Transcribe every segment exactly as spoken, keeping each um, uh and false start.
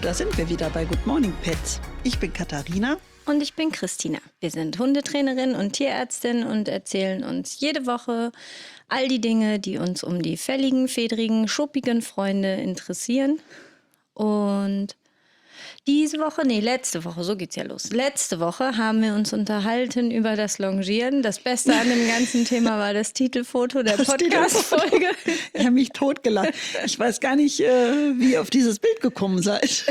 da sind wir wieder bei Good Morning Pets. Ich bin Katharina. Und ich bin Christina. Wir sind Hundetrainerin und Tierärztin und erzählen uns jede Woche all die Dinge, die uns um die fälligen, fedrigen, schuppigen Freunde interessieren. Und diese Woche, nee, letzte Woche, so geht's ja los. Letzte Woche haben wir uns unterhalten über das Longieren. Das Beste an dem ganzen Thema war das Titelfoto der Podcast-Folge. Ich habe mich totgelacht. Ich weiß gar nicht, äh, wie ihr auf dieses Bild gekommen seid.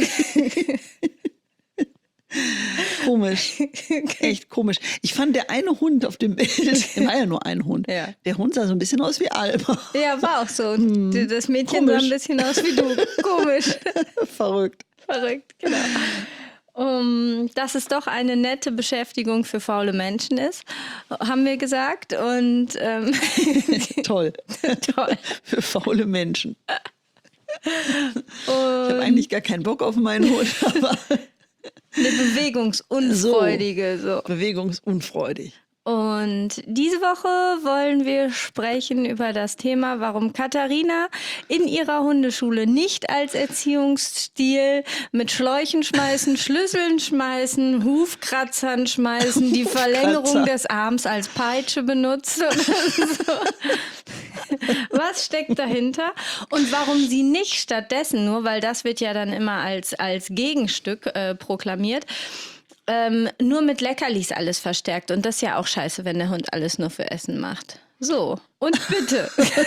Komisch. Echt komisch. Ich fand der eine Hund auf dem Bild, der war ja nur ein Hund. Ja. Der Hund sah so ein bisschen aus wie Alba. Ja, war auch so. Hm. Das Mädchen Komisch. sah ein bisschen aus wie du. Komisch. Verrückt. Verrückt, genau. Um, dass es doch eine nette Beschäftigung für faule Menschen ist, haben wir gesagt. Und ähm, Toll. Toll. Für faule Menschen. Ich habe eigentlich gar keinen Bock auf meinen Hund, aber eine bewegungsunfreudige. So. Bewegungsunfreudig. Und diese Woche wollen wir sprechen über das Thema, warum Katharina in ihrer Hundeschule nicht als Erziehungsstil mit Schläuchen schmeißen, Schlüsseln schmeißen, Hufkratzern schmeißen, die Verlängerung des Arms als Peitsche benutzt oder so. Was steckt dahinter? Und warum sie nicht stattdessen, nur weil das wird ja dann immer als, als Gegenstück äh, proklamiert, Ähm, nur mit Leckerlis alles verstärkt. Und das ist ja auch scheiße, wenn der Hund alles nur für Essen macht. So, und bitte.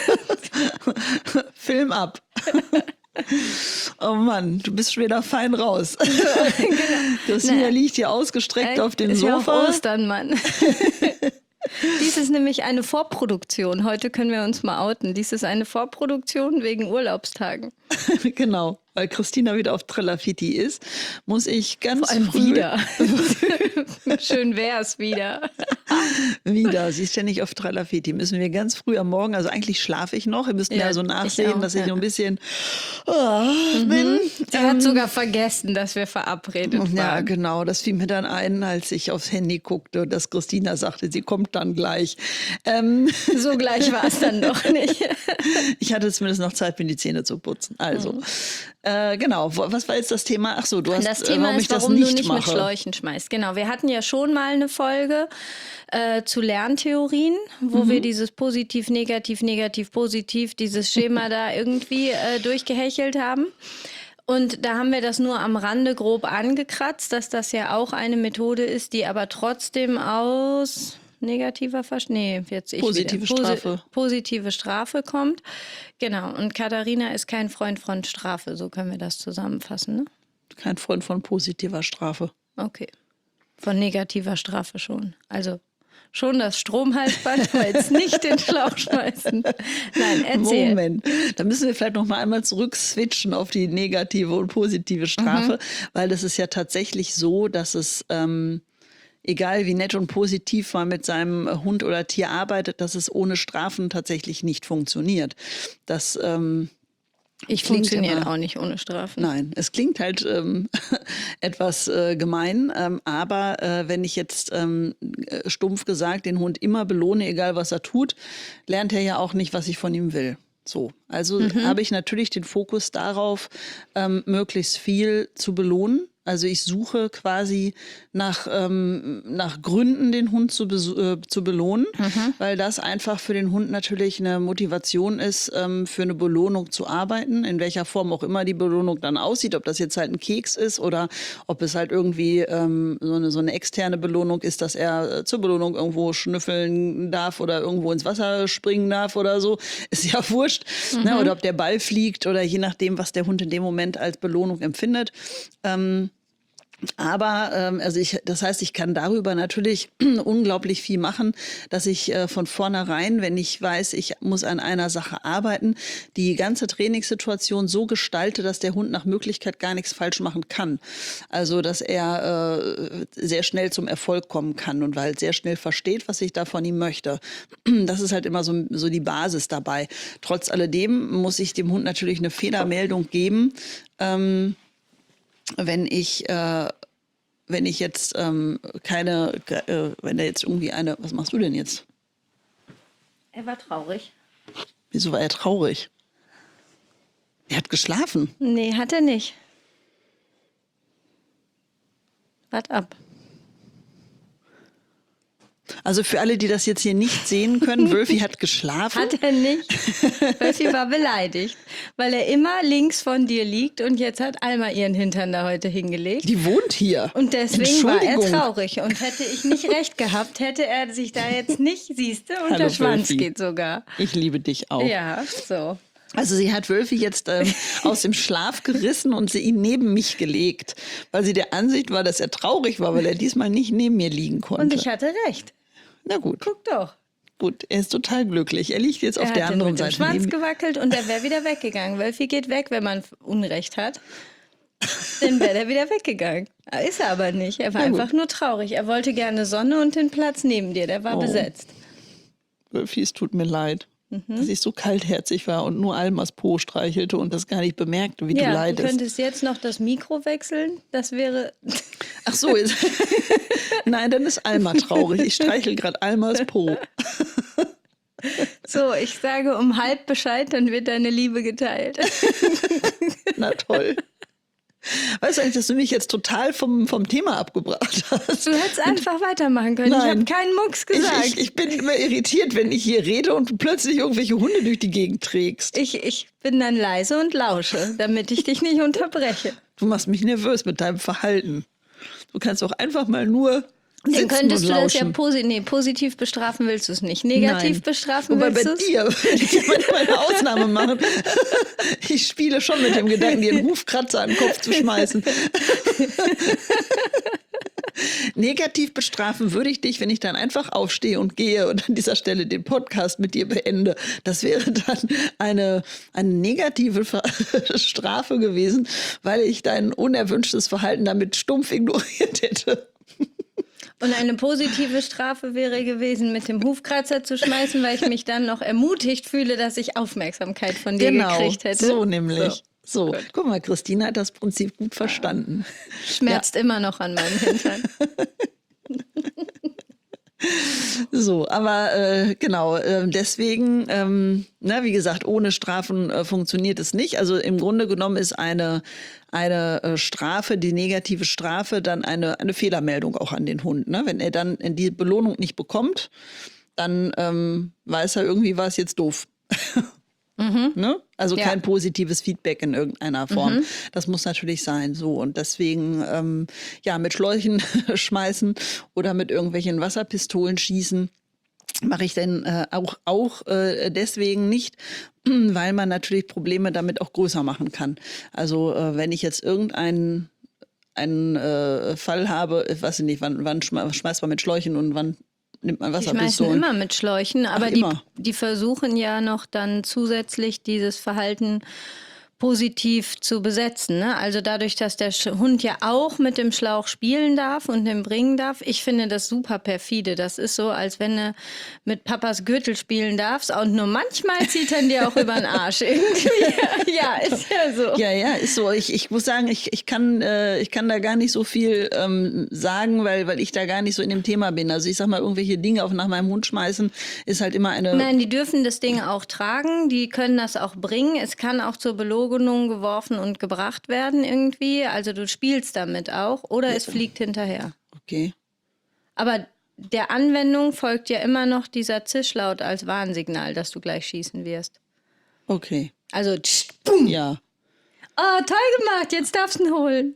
Film ab. Oh Mann, du bist schon wieder fein raus. Genau. Christina Na, liegt hier ausgestreckt äh, auf dem ist Sofa. Ja auch Ostern, Mann. Dies ist nämlich eine Vorproduktion. Heute können wir uns mal outen. Dies ist eine Vorproduktion wegen Urlaubstagen. Genau, weil Christina wieder auf Trelafiti ist, muss ich ganz Vor allem früh wieder. Schön wär's wieder. wieder. Sie ist ständig auf Trelafiti. Müssen wir ganz früh am Morgen, also eigentlich schlafe ich noch. Ihr müsst mir Ja, also nachsehen, ich auch, dass ich ja. so ein bisschen oh, mhm. bin. Sie hat sogar vergessen, dass wir verabredet waren. Ja, genau. Das fiel mir dann ein, als ich aufs Handy guckte, dass Christina sagte, sie kommt dann gleich. Ähm, so gleich war es dann doch nicht. Ich hatte zumindest noch Zeit, mir die Zähne zu putzen. Also, mhm. äh, genau. Was war jetzt das Thema? Ach so, du hast, das Thema äh, warum ist, ich das warum nicht du nicht mache. mit Schläuchen schmeißt. Genau, wir hatten ja schon mal eine Folge äh, zu Lerntheorien, wo mhm. wir dieses positiv, negativ, negativ, positiv, dieses Schema da irgendwie äh, durchgehechelt haben. Und da haben wir das nur am Rande grob angekratzt, dass das ja auch eine Methode ist, die aber trotzdem aus negativer Verst- nee, jetzt ich positive wieder. Strafe. Posi- positive Strafe kommt. Genau. Und Katharina ist kein Freund von Strafe, so können wir das zusammenfassen, ne? Kein Freund von positiver Strafe. Okay. Von negativer Strafe schon. Also schon das Stromhalsband, aber jetzt nicht den Schlauch schmeißen. Nein, erzähl. Moment, da müssen wir vielleicht noch mal einmal zurück switchen auf die negative und positive Strafe, mhm. weil das ist ja tatsächlich so, dass es ähm, egal wie nett und positiv man mit seinem Hund oder Tier arbeitet, dass es ohne Strafen tatsächlich nicht funktioniert. Das ähm, Ich funktioniert auch nicht ohne Strafen. Nein, es klingt halt ähm, etwas äh, gemein, ähm, aber äh, wenn ich jetzt ähm, stumpf gesagt den Hund immer belohne, egal was er tut, lernt er ja auch nicht, was ich von ihm will. So, also mhm. habe ich natürlich den Fokus darauf, ähm, möglichst viel zu belohnen. Also ich suche quasi nach, ähm, nach Gründen, den Hund zu, be- äh, zu belohnen, mhm. weil das einfach für den Hund natürlich eine Motivation ist, ähm, für eine Belohnung zu arbeiten, in welcher Form auch immer die Belohnung dann aussieht, ob das jetzt halt ein Keks ist oder ob es halt irgendwie ähm, so, eine, so eine externe Belohnung ist, dass er äh, zur Belohnung irgendwo schnüffeln darf oder irgendwo ins Wasser springen darf oder so, ist ja wurscht. Mhm. Ne? Oder ob der Ball fliegt oder je nachdem, was der Hund in dem Moment als Belohnung empfindet. Ähm, Aber ähm, also ich, das heißt, ich kann darüber natürlich unglaublich viel machen, dass ich äh, von vornherein, wenn ich weiß, ich muss an einer Sache arbeiten, die ganze Trainingssituation so gestalte, dass der Hund nach Möglichkeit gar nichts falsch machen kann. Also dass er äh, sehr schnell zum Erfolg kommen kann und halt sehr schnell versteht, was ich da von ihm möchte. Das ist halt immer so, so die Basis dabei. Trotz alledem muss ich dem Hund natürlich eine Fehlermeldung geben, ähm, wenn ich, äh, wenn ich jetzt ähm, keine, äh, wenn er jetzt irgendwie eine, was machst du denn jetzt? Er war traurig. Wieso war er traurig? Er hat geschlafen. Nee, hat er nicht. Wart ab. Also für alle, die das jetzt hier nicht sehen können, Wölfi hat geschlafen. Hat er nicht. Wölfi war beleidigt, weil er immer links von dir liegt und jetzt hat Alma ihren Hintern da heute hingelegt. Die wohnt hier. Und deswegen war er Entschuldigung. traurig. Und hätte ich nicht recht gehabt, hätte er sich da jetzt nicht, siehste, und Hallo, der Schwanz Wölfi. geht sogar. Ich liebe dich auch. Ja, so. Also sie hat Wölfi jetzt ähm, aus dem Schlaf gerissen und sie ihn neben mich gelegt, weil sie der Ansicht war, dass er traurig war, weil er diesmal nicht neben mir liegen konnte. Und ich hatte recht. Na gut, Guck doch. gut, er ist total glücklich. Er liegt jetzt auf Er der hat anderen mit dem Seite. Schwanz neben- gewackelt und er wäre wieder weggegangen. Wölfi geht weg, wenn man Unrecht hat. Dann wäre er wieder weggegangen. Ist er aber nicht. Er war Na gut. einfach nur traurig. Er wollte gerne Sonne und den Platz neben dir. Der war Oh. besetzt. Wölfi, es tut mir leid, Mhm. dass ich so kaltherzig war und nur Almas Po streichelte und das gar nicht bemerkte, wie du Ja, du leidest. könntest jetzt noch das Mikro wechseln. Das wäre. Ach so, ist nein, dann ist Alma traurig. Ich streichel gerade Almas Po. So, ich sage um halb Bescheid, dann wird deine Liebe geteilt. Na toll. Weißt du eigentlich, dass du mich jetzt total vom, vom Thema abgebracht hast? Du hättest einfach weitermachen können. Ich Nein. habe keinen Mucks Ich, gesagt. ich, ich bin immer irritiert, wenn ich hier rede und du plötzlich irgendwelche Hunde durch die Gegend trägst. Ich, ich bin dann leise und lausche, damit ich dich nicht unterbreche. Du machst mich nervös mit deinem Verhalten. Du kannst auch einfach mal nur Dann sitzen könntest und du das ja lauschen. posi nee, positiv bestrafen willst du es nicht. Negativ Nein. bestrafen Wobei willst bei du es? dir würde ich manchmal eine Ausnahme machen. Ich spiele schon mit dem Gedanken, dir einen Hufkratzer an den Kopf zu schmeißen. Negativ bestrafen würde ich dich, wenn ich dann einfach aufstehe und gehe und an dieser Stelle den Podcast mit dir beende. Das wäre dann eine, eine negative Ver- Strafe gewesen, weil ich dein unerwünschtes Verhalten damit stumpf ignoriert hätte. Und eine positive Strafe wäre gewesen, mit dem Hufkratzer zu schmeißen, weil ich mich dann noch ermutigt fühle, dass ich Aufmerksamkeit von dir Genau, gekriegt hätte. so nämlich. So, Gut. guck mal, Christina hat das Prinzip gut verstanden. Schmerzt immer noch an meinem Hintern. So, aber äh, genau, äh, deswegen, ähm, na, wie gesagt, ohne Strafen äh, funktioniert es nicht. Also im Grunde genommen ist eine, eine äh, Strafe, die negative Strafe, dann eine, eine Fehlermeldung auch an den Hund. Ne? Wenn er dann die Belohnung nicht bekommt, dann ähm, weiß er irgendwie, war es jetzt doof. Ne? Also Ja. kein positives Feedback in irgendeiner Form. Das muss natürlich sein. So, und deswegen ähm, ja, mit Schläuchen schmeißen oder mit irgendwelchen Wasserpistolen schießen mache ich denn äh, auch, auch äh, deswegen nicht, weil man natürlich Probleme damit auch größer machen kann. Also äh, wenn ich jetzt irgendeinen einen äh, Fall habe, ich weiß nicht, wann, wann schme- schmeißt man mit Schläuchen und wann nimmt man Die schmeißen Wasserpistolen? immer mit Schläuchen, aber Ach, die, immer. die versuchen ja noch dann zusätzlich dieses Verhalten positiv zu besetzen. Ne? Also dadurch, dass der Sch- Hund ja auch mit dem Schlauch spielen darf und den bringen darf. Ich finde das super perfide. Das ist so, als wenn du mit Papas Gürtel spielen darfst und nur manchmal zieht er dir auch über den Arsch. Irgendwie. Ja, ist ja so. Ja, ja, ist so. Ich, ich muss sagen, ich, ich, kann, äh, ich kann da gar nicht so viel ähm, sagen, weil, weil ich da gar nicht so in dem Thema bin. Also ich sag mal, irgendwelche Dinge auf nach meinem Hund schmeißen, ist halt immer eine... Nein, die dürfen das Ding auch tragen, die können das auch bringen. Es kann auch zur Belohnung geworfen und gebracht werden irgendwie. Also du spielst damit auch oder es fliegt hinterher. Okay. Aber der Anwendung folgt ja immer noch dieser Zischlaut als Warnsignal, dass du gleich schießen wirst. Okay. Also tsch, boom. Ja. Oh, toll gemacht, jetzt darfst du ihn holen.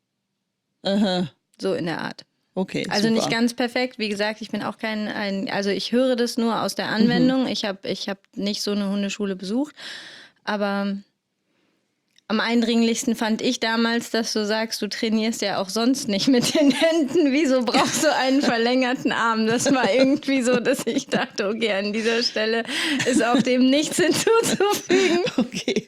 Aha. So in der Art. Okay, Also super. nicht ganz perfekt. Wie gesagt, ich bin auch kein, ein, also ich höre das nur aus der Anwendung. Ich habe ich hab nicht so eine Hundeschule besucht. Aber am eindringlichsten fand ich damals, dass du sagst, du trainierst ja auch sonst nicht mit den Händen. Wieso brauchst du einen verlängerten Arm? Das war irgendwie so, dass ich dachte, okay, an dieser Stelle ist auch dem nichts hinzuzufügen. Okay.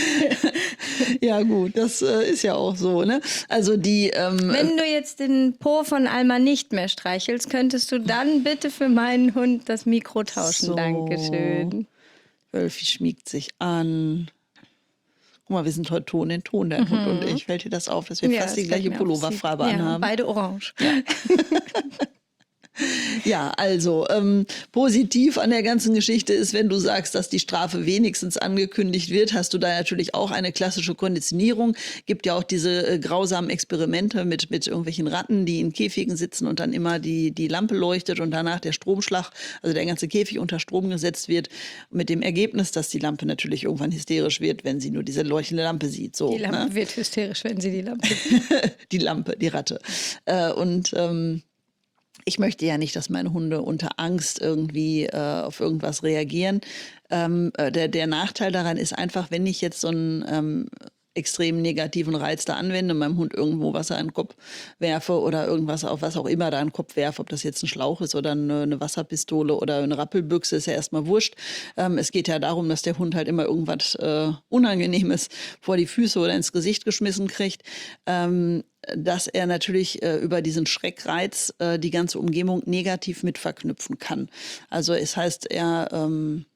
Ja gut, das äh, ist ja auch so, ne? Also die... Ähm, Wenn du jetzt den Po von Alma nicht mehr streichelst, könntest du dann bitte für meinen Hund das Mikro tauschen. So. Dankeschön. Wölfi schmiegt sich an. Guck mal, wir sind heute Ton in Ton, der Hund und ich. Fällt dir das auf, dass wir Ja, fast die das fällt gleiche mir auf. Pulloverfarbe Ja, anhaben? beide orange. Ja, also ähm, positiv an der ganzen Geschichte ist, wenn du sagst, dass die Strafe wenigstens angekündigt wird, hast du da natürlich auch eine klassische Konditionierung. Gibt ja auch diese äh, grausamen Experimente mit, mit irgendwelchen Ratten, die in Käfigen sitzen und dann immer die, die Lampe leuchtet und danach der Stromschlag, also der ganze Käfig unter Strom gesetzt wird, mit dem Ergebnis, dass die Lampe natürlich irgendwann hysterisch wird, wenn sie nur diese leuchtende Lampe sieht. So, Die Lampe ne? wird hysterisch, wenn sie die Lampe sieht. Die Lampe, die Ratte. Äh, und ähm, ich möchte ja nicht, dass meine Hunde unter Angst irgendwie äh, auf irgendwas reagieren. Ähm, äh, der, der Nachteil daran ist einfach, wenn ich jetzt so einen ähm, extrem negativen Reiz da anwende, meinem Hund irgendwo Wasser in den Kopf werfe oder irgendwas auf was auch immer da in den Kopf werfe, ob das jetzt ein Schlauch ist oder eine, eine Wasserpistole oder eine Rappelbüchse, ist ja erstmal wurscht. Ähm, es geht ja darum, dass der Hund halt immer irgendwas äh, Unangenehmes vor die Füße oder ins Gesicht geschmissen kriegt. Ähm, dass er natürlich äh, über diesen Schreckreiz äh, die ganze Umgebung negativ mit verknüpfen kann. Also es heißt, er, ähm,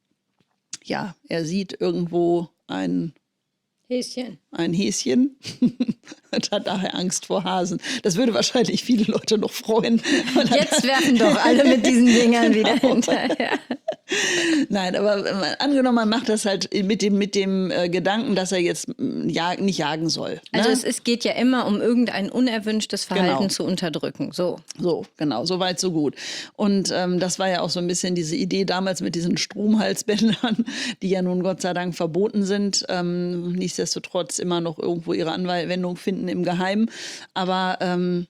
ja, er sieht irgendwo ein Häschen. Ein Häschen und hat daher Angst vor Hasen. Das würde wahrscheinlich viele Leute noch freuen. Jetzt werfen doch alle mit diesen Dingern wieder hinterher. Nein, aber äh, angenommen, man macht das halt mit dem, mit dem äh, Gedanken, dass er jetzt äh, jag, nicht jagen soll. Ne? Also es, es geht ja immer um irgendein unerwünschtes Verhalten Genau. zu unterdrücken. So. So, genau, so weit, so gut. Und ähm, das war ja auch so ein bisschen diese Idee damals mit diesen Stromhalsbändern, die ja nun Gott sei Dank verboten sind. Ähm, nichtsdestotrotz immer noch irgendwo ihre Anwendung finden im Geheimen. Aber ähm,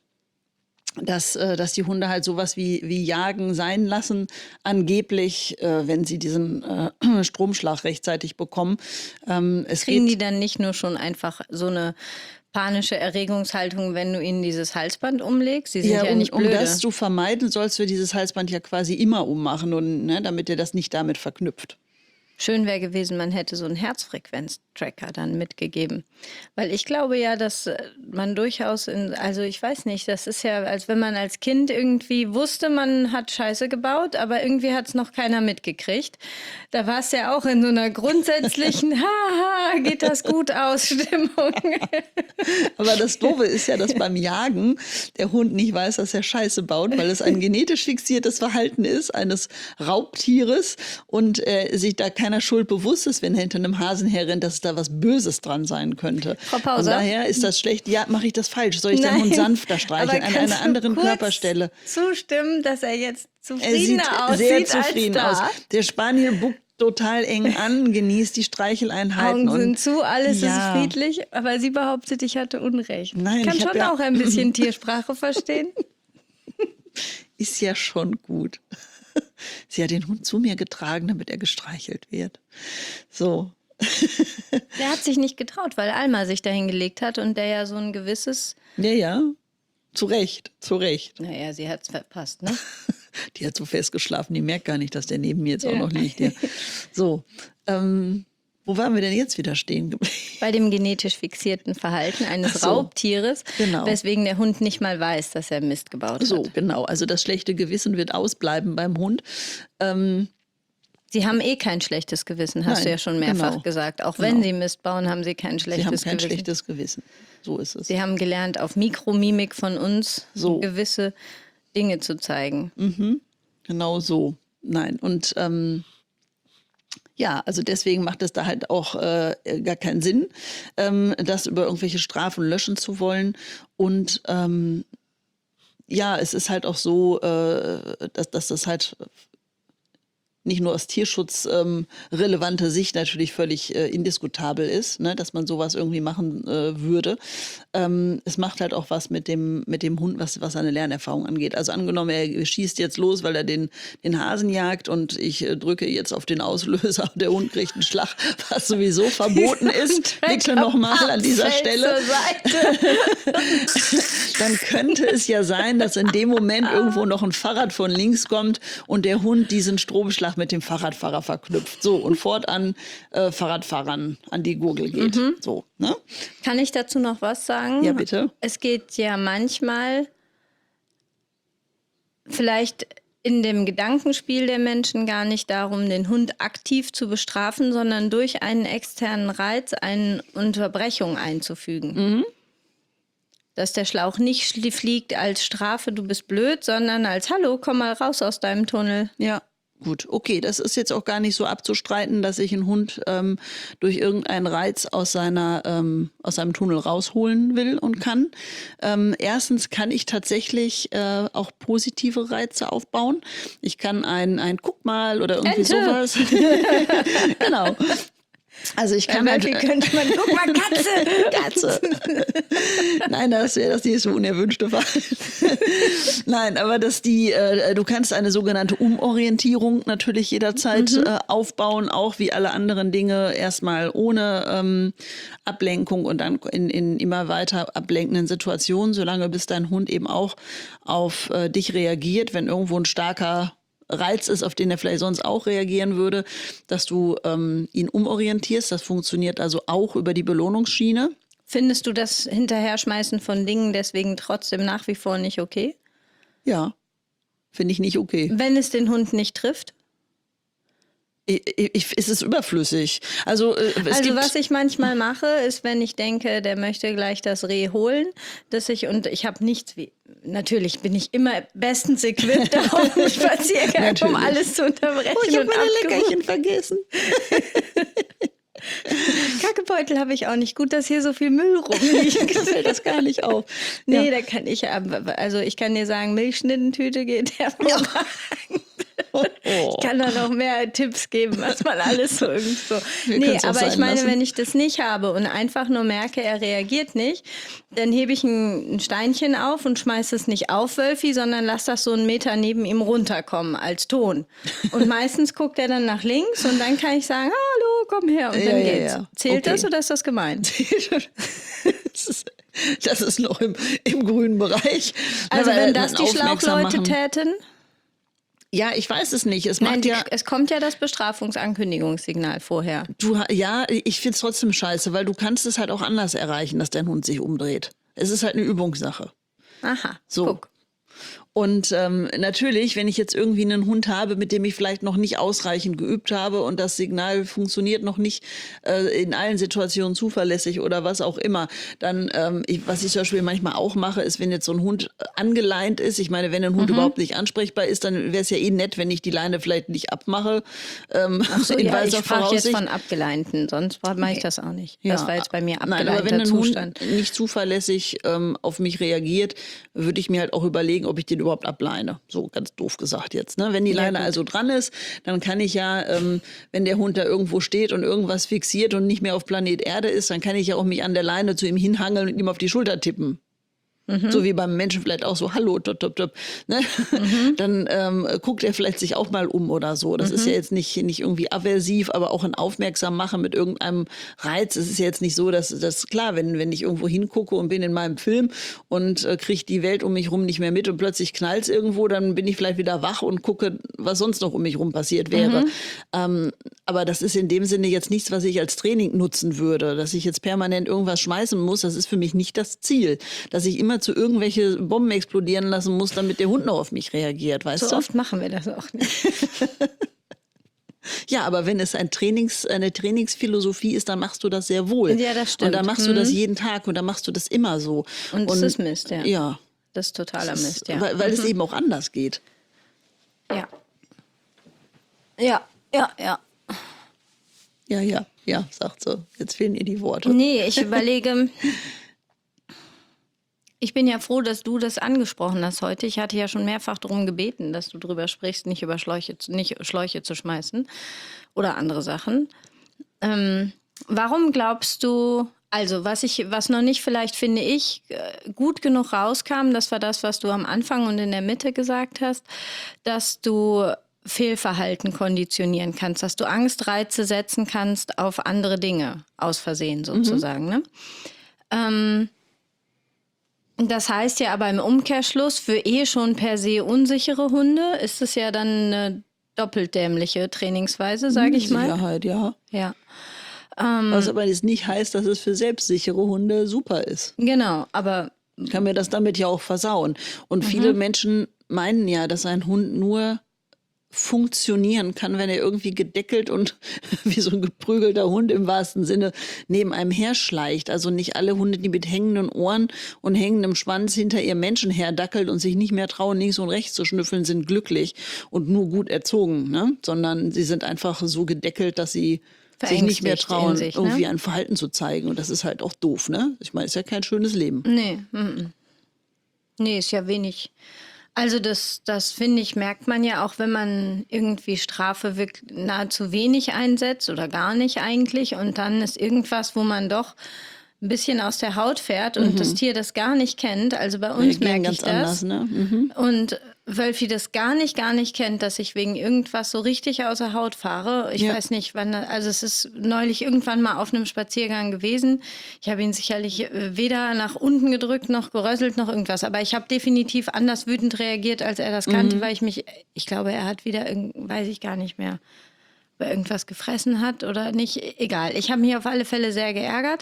dass, äh, dass die Hunde halt sowas wie, wie Jagen sein lassen, angeblich, äh, wenn sie diesen äh, Stromschlag rechtzeitig bekommen. Ähm, es Kriegen geht, die dann nicht nur schon einfach so eine panische Erregungshaltung, wenn du ihnen dieses Halsband umlegst? Sie sind ja, ja, um, nicht um blöde. das zu vermeiden, sollst du dieses Halsband ja quasi immer ummachen, und, ne, damit er das nicht damit verknüpft. Schön wäre gewesen, man hätte so einen Herzfrequenz-Tracker dann mitgegeben. Weil ich glaube ja, dass äh, man durchaus, in, also ich weiß nicht, das ist ja, als wenn man als Kind irgendwie wusste, man hat Scheiße gebaut, aber irgendwie hat es noch keiner mitgekriegt. Da war es ja auch in so einer grundsätzlichen, haha, geht das gut aus, Stimmung. Aber das Doofe ist ja, dass beim Jagen der Hund nicht weiß, dass er Scheiße baut, weil es ein genetisch fixiertes Verhalten ist eines Raubtieres und äh, sich da keiner Schuld bewusst ist, wenn er hinter einem Hasen herrennt, dass da was Böses dran sein könnte. Frau Pauser? Von daher ist das schlecht. Ja, mache ich das falsch? Soll ich den Nein, Hund sanfter streicheln, aber an kannst einer du anderen kurz Körperstelle? zustimmen, dass er jetzt Er sieht zufriedener aussieht sehr zufrieden als da? aus. Der Spaniel buckt total eng an, genießt die Streicheleinheiten. Augen sind und zu, alles ja. ist friedlich, aber sie behauptet, ich hatte Unrecht. Nein, ich kann ich hab schon ja- auch ein bisschen Tiersprache verstehen. Ist ja schon gut. Sie hat den Hund zu mir getragen, damit er gestreichelt wird. So. Der hat sich nicht getraut, weil Alma sich dahin gelegt hat und der ja so ein gewisses, Ja, ja. Zu Recht, zu Recht. naja, sie hat es verpasst, ne? Die hat so fest geschlafen, die merkt gar nicht, dass der neben mir jetzt auch Ja. noch liegt. Ja. So, ähm, wo waren wir denn jetzt wieder stehen geblieben? Bei dem genetisch fixierten Verhalten eines Ach so. Raubtieres, Genau. weswegen der Hund nicht mal weiß, dass er Mist gebaut So, hat. genau. Also das schlechte Gewissen wird ausbleiben beim Hund. Ähm, Sie haben eh kein schlechtes Gewissen, hast Nein, du ja schon mehrfach genau. gesagt. Auch Genau. wenn sie Mist bauen, haben sie kein schlechtes Sie haben kein Gewissen. schlechtes Gewissen. So ist es. Sie haben gelernt, auf Mikromimik von uns So. gewisse Dinge zu zeigen. Genau so. Nein. Und ähm, ja, also deswegen macht es da halt auch äh, gar keinen Sinn, ähm, das über irgendwelche Strafen löschen zu wollen. Und ähm, ja, es ist halt auch so, äh, dass, dass das halt nicht nur aus tierschutzrelevanter ähm, relevanter Sicht natürlich völlig äh, indiskutabel ist, ne, dass man sowas irgendwie machen äh, würde. Ähm, es macht halt auch was mit dem, mit dem Hund, was, was seine Lernerfahrung angeht. Also angenommen, er schießt jetzt los, weil er den, den Hasen jagt und ich äh, drücke jetzt auf den Auslöser und der Hund kriegt einen Schlag, was sowieso verboten ist. Bitte nochmal an dieser Fällt Stelle. zur Seite. Dann könnte es ja sein, dass in dem Moment irgendwo noch ein Fahrrad von links kommt und der Hund diesen Stromschlag mit dem Fahrradfahrer verknüpft. So, und fortan äh, Fahrradfahrern an die Gurgel geht. Mhm. So, ne? Kann ich dazu noch was sagen? Ja, bitte. Es geht ja manchmal vielleicht in dem Gedankenspiel der Menschen gar nicht darum, den Hund aktiv zu bestrafen, sondern durch einen externen Reiz eine Unterbrechung einzufügen. Mhm. dass der Schlauch nicht schli- fliegt als Strafe, du bist blöd, sondern als Hallo, komm mal raus aus deinem Tunnel. Ja, gut, okay, das ist jetzt auch gar nicht so abzustreiten, dass ich einen Hund ähm, durch irgendeinen Reiz aus seiner ähm, aus seinem Tunnel rausholen will und kann. Ähm, erstens kann ich tatsächlich äh, auch positive Reize aufbauen. Ich kann ein ein Guck mal oder irgendwie Ente. sowas. Genau. Also ich kann Bei halt, Murphy könnte man, guck mal, Katze! Katze. Nein, das wäre das nächste unerwünschte Verhalten. Nein, aber dass die, äh, du kannst eine sogenannte Umorientierung natürlich jederzeit Mhm. äh, aufbauen, auch wie alle anderen Dinge, erstmal ohne ähm, Ablenkung und dann in, in immer weiter ablenkenden Situationen, solange bis dein Hund eben auch auf äh, dich reagiert, wenn irgendwo ein starker Reiz ist, auf den er vielleicht sonst auch reagieren würde, dass du ähm, ihn umorientierst. Das funktioniert also auch über die Belohnungsschiene. Findest du das Hinterherschmeißen von Dingen deswegen trotzdem nach wie vor nicht okay? Ja, finde ich nicht okay. Wenn es den Hund nicht trifft? Ich, ich, es ist überflüssig. Also, äh, es Also gibt, was ich manchmal mache, ist, wenn ich denke, der möchte gleich das Reh holen, dass ich, und ich habe nichts wie, natürlich bin ich immer bestens equipped auf dem Spaziergang, um Natürlich. alles zu unterbrechen. Oh, ich habe und meine abgewogen. Leckerchen vergessen. Kackebeutel habe ich auch nicht. Gut, dass hier so viel Müll rumliegt. Mir fällt das gar nicht auf. Nee, Ja. da kann ich, also ich kann dir sagen, Milchschnittentüte geht hervorragend. Oh. Ich kann da noch mehr Tipps geben, was man alles so irgendwo. Wir Nee, können's auch aber ich sein meine, lassen. wenn ich das nicht habe und einfach nur merke, er reagiert nicht, dann hebe ich ein, ein Steinchen auf und schmeiße es nicht auf Wölfi, sondern lass das so einen Meter neben ihm runterkommen als Ton. Und meistens guckt er dann nach links und dann kann ich sagen, hallo, komm her und Ja, dann ja, geht's. ja. Zählt Okay. das oder ist das gemein? Das ist, das ist noch im, im grünen Bereich. Also Na, weil wenn das die aufmerksam Schlauchleute machen. täten? Ja, ich weiß es nicht. Es Nein, macht die, ja, es kommt ja das Bestrafungsankündigungssignal vorher. du, ja, ich finde es trotzdem scheiße, weil du kannst es halt auch anders erreichen, dass dein Hund sich umdreht. Es ist halt eine Übungssache. Aha, So. guck. Und ähm, natürlich, wenn ich jetzt irgendwie einen Hund habe, mit dem ich vielleicht noch nicht ausreichend geübt habe und das Signal funktioniert noch nicht äh, in allen Situationen zuverlässig oder was auch immer, dann, ähm, ich, was ich zum Beispiel manchmal auch mache, ist, wenn jetzt so ein Hund angeleint ist, ich meine, wenn ein Hund Mhm. überhaupt nicht ansprechbar ist, dann wäre es ja eh nett, wenn ich die Leine vielleicht nicht abmache. Ähm, Ach so, in ja, ich weiser sprach jetzt Voraussicht. von abgeleinten, sonst mache ich das auch nicht. Das Ja. war jetzt bei mir Nein, abgeleinter aber wenn ein Zustand. Hund nicht zuverlässig ähm, auf mich reagiert, würde ich mir halt auch überlegen, ob ich den überhaupt ableine. So ganz doof gesagt jetzt. Ne? Wenn die Ja, Leine gut. also dran ist, dann kann ich ja, ähm, wenn der Hund da irgendwo steht und irgendwas fixiert und nicht mehr auf Planet Erde ist, dann kann ich ja auch mich an der Leine zu ihm hinhangeln und ihm auf die Schulter tippen. So wie beim Menschen vielleicht auch so, hallo, top, top, top. Ne? Dann ähm, guckt er vielleicht sich auch mal um oder so. Das ist ja jetzt nicht, nicht irgendwie aversiv, aber auch ein Aufmerksam machen mit irgendeinem Reiz. Es ist ja jetzt nicht so, dass das klar, wenn, wenn ich irgendwo hingucke und bin in meinem Film und äh, kriege die Welt um mich rum nicht mehr mit und plötzlich knallt es irgendwo, dann bin ich vielleicht wieder wach und gucke, was sonst noch um mich rum passiert wäre. Ähm, aber das ist in dem Sinne jetzt nichts, was ich als Training nutzen würde. Dass ich jetzt permanent irgendwas schmeißen muss, das ist für mich nicht das Ziel. Dass ich immer zu irgendwelche Bomben explodieren lassen muss, damit der Hund noch auf mich reagiert, weißt So du? oft machen wir das auch nicht. Ja, aber wenn es ein Trainings, eine Trainingsphilosophie ist, dann machst du das sehr wohl. Ja, das stimmt. Und dann machst du das jeden Tag und dann machst du das immer so. Und es ist Mist, ja. Ja, Das ist totaler Mist, ja. weil, weil es eben auch anders geht. Ja. Ja, ja, ja. Ja, ja, ja, sagt sie. Jetzt fehlen ihr die Worte. Nee, ich überlege. Ich bin ja froh, dass du das angesprochen hast heute. Ich hatte ja schon mehrfach darum gebeten, dass du drüber sprichst, nicht über Schläuche, zu- nicht Schläuche zu schmeißen oder andere Sachen. Ähm, warum glaubst du, also was ich, was noch nicht vielleicht, finde ich, äh, gut genug rauskam, das war das, was du am Anfang und in der Mitte gesagt hast, dass du Fehlverhalten konditionieren kannst, dass du Angstreize setzen kannst auf andere Dinge, aus Versehen sozusagen. Ne? Ähm, das heißt ja aber im Umkehrschluss, für eh schon per se unsichere Hunde ist es ja dann eine doppelt dämliche Trainingsweise, sage ich mal. Sicherheit, ja. Ja, Was aber jetzt nicht heißt, dass es für selbstsichere Hunde super ist. genau, aber Ich kann mir das damit ja auch versauen. Und viele Menschen meinen ja, dass ein Hund nur funktionieren kann, wenn er irgendwie gedeckelt und wie so ein geprügelter Hund im wahrsten Sinne neben einem herschleicht. Also nicht alle Hunde, die mit hängenden Ohren und hängendem Schwanz hinter ihrem Menschen herdackelt und sich nicht mehr trauen, links und rechts zu schnüffeln, sind glücklich und nur gut erzogen, ne? Sondern sie sind einfach so gedeckelt, dass sie sich nicht mehr trauen, sich, ne? irgendwie ein Verhalten zu zeigen. Und das ist halt auch doof, ne? Ich meine, ist ja kein schönes Leben. Nee, m-m. Nee, ist ja wenig. Also das, das finde ich, merkt man ja auch, wenn man irgendwie Strafe wirklich nahezu wenig einsetzt oder gar nicht eigentlich und dann ist irgendwas, wo man doch ein bisschen aus der Haut fährt und mhm. das Tier das gar nicht kennt. Also bei uns merke ganz ich das. Anders, ne? Mhm. Und Wölfi das gar nicht, gar nicht kennt, dass ich wegen irgendwas so richtig außer Haut fahre. Ich ja. weiß nicht, wann, also es ist neulich irgendwann mal auf einem Spaziergang gewesen. Ich habe ihn sicherlich weder nach unten gedrückt, noch gerösselt, noch irgendwas. Aber ich habe definitiv anders wütend reagiert, als er das kannte, mhm. weil ich mich, ich glaube, er hat wieder, weiß ich gar nicht mehr, ob er irgendwas gefressen hat oder nicht. Egal, ich habe mich auf alle Fälle sehr geärgert.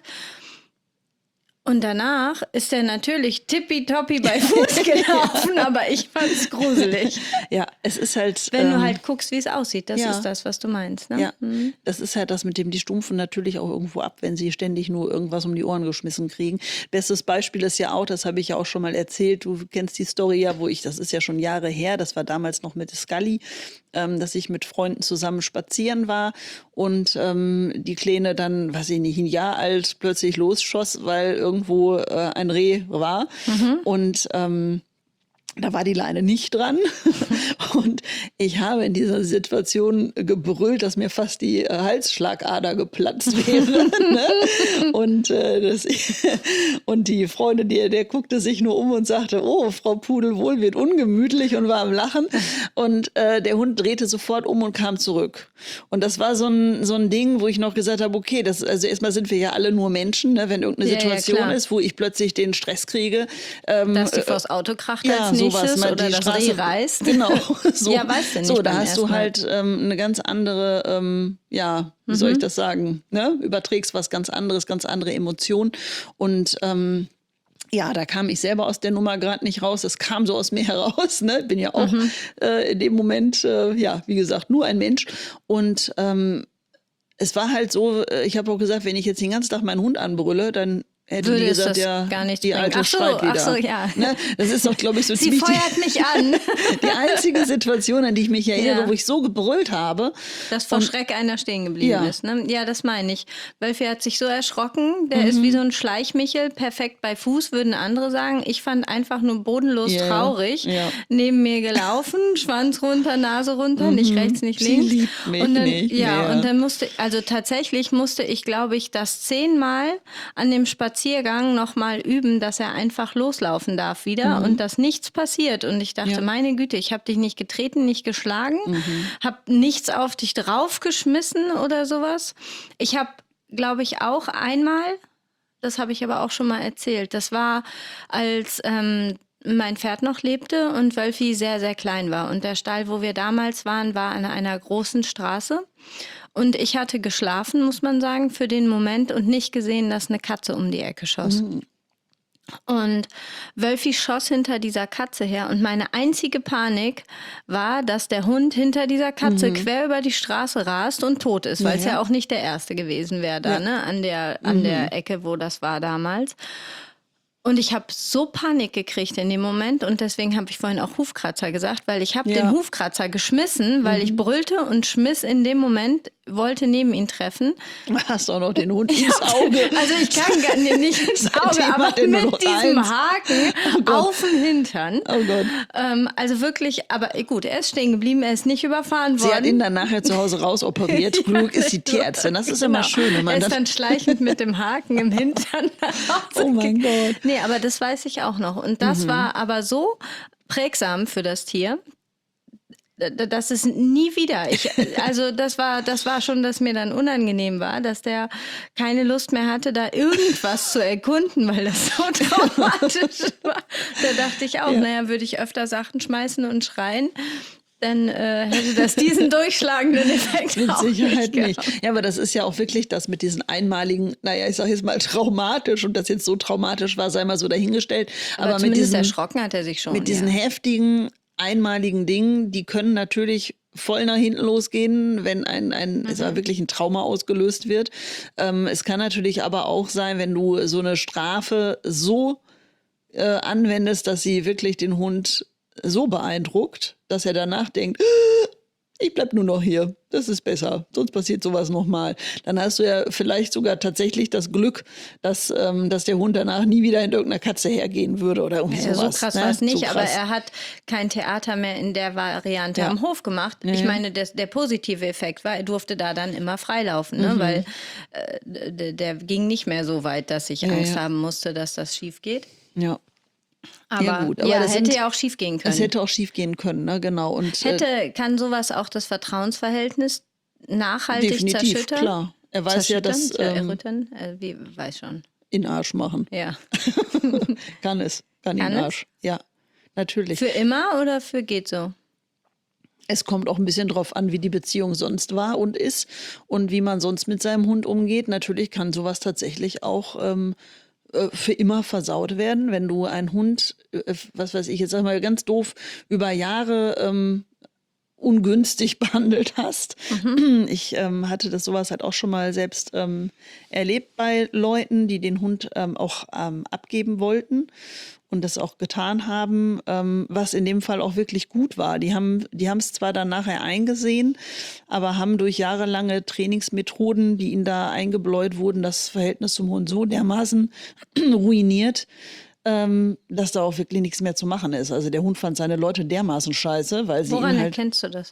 Und danach ist er natürlich tippitoppi bei Fuß gelaufen, aber ich fand es gruselig. Ja, es ist halt... Wenn ähm, du halt guckst, wie es aussieht, das ja. ist das, was du meinst. Ne? Ja, mhm. das ist halt das, mit dem die Stumpfen natürlich auch irgendwo ab, wenn sie ständig nur irgendwas um die Ohren geschmissen kriegen. Bestes Beispiel ist ja auch, das habe ich ja auch schon mal erzählt, du kennst die Story ja, wo ich, das ist ja schon Jahre her, das war damals noch mit Scully, ähm, dass ich mit Freunden zusammen spazieren war und ähm, die Kleine dann, weiß ich nicht, ein Jahr alt plötzlich losschoss, weil irgendwo äh, ein Reh war. Mhm. Und ähm, da war die Leine nicht dran. Und ich habe in dieser Situation gebrüllt, dass mir fast die äh, Halsschlagader geplatzt wäre. Ne? Und, äh, das, und die Freundin, die, der guckte sich nur um und sagte, oh, Frau Pudelwohl wird ungemütlich und war am Lachen. Und äh, der Hund drehte sofort um und kam zurück. Und das war so ein, so ein Ding, wo ich noch gesagt habe, okay, das, also erstmal sind wir ja alle nur Menschen, ne? Wenn irgendeine ja, Situation ja, ist, wo ich plötzlich den Stress kriege. Ähm, dass die vors Auto kracht ja, als nächstes sowas, oder die das Straße, Reh reißt. Genau. So, ja, weißt du nicht. So, da hast du halt ähm, eine ganz andere, ähm, ja, wie mhm. soll ich das sagen, ne? Überträgst was ganz anderes, ganz andere Emotionen. Und ähm, ja, da kam ich selber aus der Nummer gerade nicht raus. Es kam so aus mir heraus. Ne? Bin ja auch mhm. äh, in dem Moment, äh, ja, wie gesagt, nur ein Mensch. Und ähm, es war halt so, ich habe auch gesagt, wenn ich jetzt den ganzen Tag meinen Hund anbrülle, dann hätte Würde die gesagt, das ja, gar nicht die bringen. alte ach so, schreit wieder. Ach so, ja. Ne? Das ist doch, glaube ich, so Sie ziemlich feuert die, mich an. die einzige Situation, an die ich mich erinnere, ja. wo ich so gebrüllt habe. Dass vor und, Schreck einer stehen geblieben ja. ist. Ne? Ja, das meine ich. Wölfi hat sich so erschrocken. Der mhm. ist wie so ein Schleichmichel, perfekt bei Fuß, würden andere sagen. Ich fand einfach nur bodenlos yeah. traurig. Ja. Neben mir gelaufen, Schwanz runter, Nase runter, mhm. nicht rechts, nicht links. Sie liebt mich und dann, nicht ja, mehr. und dann musste, also tatsächlich musste ich, glaube ich, das zehnmal an dem Spaziergang noch mal üben, dass er einfach loslaufen darf wieder mhm. und dass nichts passiert. Und ich dachte, ja. meine Güte, ich habe dich nicht getreten, nicht geschlagen, mhm. habe nichts auf dich draufgeschmissen oder sowas. Ich habe, glaube ich, auch einmal, das habe ich aber auch schon mal erzählt, das war, als ähm, mein Pferd noch lebte und Wölfi sehr, sehr klein war. Und der Stall, wo wir damals waren, war an einer großen Straße. Und ich hatte geschlafen, muss man sagen, für den Moment und nicht gesehen, dass eine Katze um die Ecke schoss. Mhm. Und Wölfi schoss hinter dieser Katze her und meine einzige Panik war, dass der Hund hinter dieser Katze mhm. quer über die Straße rast und tot ist, weil ja, es ja. ja auch nicht der erste gewesen wäre da, ja. ne, an der, an mhm. der Ecke, wo das war damals. Und ich habe so Panik gekriegt in dem Moment und deswegen habe ich vorhin auch Hufkratzer gesagt, weil ich habe ja. den Hufkratzer geschmissen, weil mhm. ich brüllte und schmiss in dem Moment, wollte neben ihn treffen. Du hast auch noch den Hund ins Auge. Also ich kann gar nicht, nicht ins Auge, aber mit diesem eins. Haken oh auf den Hintern. Oh Gott. Ähm, also wirklich, aber gut, er ist stehen geblieben, er ist nicht überfahren worden. Sie hat ihn dann nachher zu Hause rausoperiert. Klug ist die Tierärztin, das ist genau. immer schön. Wenn man er ist das dann schleichend mit dem Haken im Hintern nach Hause. Oh mein Gott. Nee, aber das weiß ich auch noch. Und das mhm. war aber so prägsam für das Tier, das ist nie wieder. Ich, also das war, das war schon, dass mir dann unangenehm war, dass der keine Lust mehr hatte, da irgendwas zu erkunden, weil das so traumatisch war. Da dachte ich auch, ja. naja, würde ich öfter Sachen schmeißen und schreien, dann äh, hätte das diesen durchschlagenden Effekt mit auch Sicherheit nicht, nicht. Ja, aber das ist ja auch wirklich das mit diesen einmaligen, naja, ich sage jetzt mal traumatisch und das jetzt so traumatisch war, sei mal so dahingestellt. Aber, aber mit diesen, erschrocken hat er sich schon. Mit diesen ja. heftigen einmaligen Dingen, die können natürlich voll nach hinten losgehen, wenn ein, ein mhm. sag, wirklich ein Trauma ausgelöst wird. Ähm, es kann natürlich aber auch sein, wenn du so eine Strafe so äh, anwendest, dass sie wirklich den Hund so beeindruckt, dass er danach denkt, ich bleib nur noch hier, das ist besser, sonst passiert sowas nochmal. Dann hast du ja vielleicht sogar tatsächlich das Glück, dass, ähm, dass der Hund danach nie wieder in irgendeiner Katze hergehen würde oder irgendwie ja, sowas. So krass ne? war es nicht, so aber er hat kein Theater mehr in der Variante ja. am Hof gemacht. Ja, ich ja. meine, der, der positive Effekt war, er durfte da dann immer freilaufen, ne? Mhm. weil äh, der, der ging nicht mehr so weit, dass ich ja, Angst ja. haben musste, dass das schief geht. Ja. Aber ja, gut. Aber ja, das hätte sind, ja auch schief gehen können. Es hätte auch schief gehen können, ne? Genau. Und, hätte, kann sowas auch das Vertrauensverhältnis nachhaltig definitiv, zerschüttern? Klar. Er weiß ja, dass ja, ähm, errüttern, äh, wie weiß schon. in Arsch machen. Ja. kann es, kann, kann in es? Arsch. Ja, natürlich. Für immer oder für geht so? Es kommt auch ein bisschen drauf an, wie die Beziehung sonst war und ist und wie man sonst mit seinem Hund umgeht. Natürlich kann sowas tatsächlich auch ähm, für immer versaut werden, wenn du einen Hund, äh, was weiß ich, jetzt sag mal ganz doof, über Jahre ähm, ungünstig behandelt hast. Mhm. Ich ähm, hatte das sowas halt auch schon mal selbst ähm, erlebt bei Leuten, die den Hund ähm, auch ähm, abgeben wollten und das auch getan haben, ähm, was in dem Fall auch wirklich gut war. Die haben die haben es zwar dann nachher eingesehen, aber haben durch jahrelange Trainingsmethoden, die ihnen da eingebläut wurden, das Verhältnis zum Hund so dermaßen ruiniert, ähm, dass da auch wirklich nichts mehr zu machen ist. Also der Hund fand seine Leute dermaßen scheiße, weil sie Woran ihn halt... erkennst du das?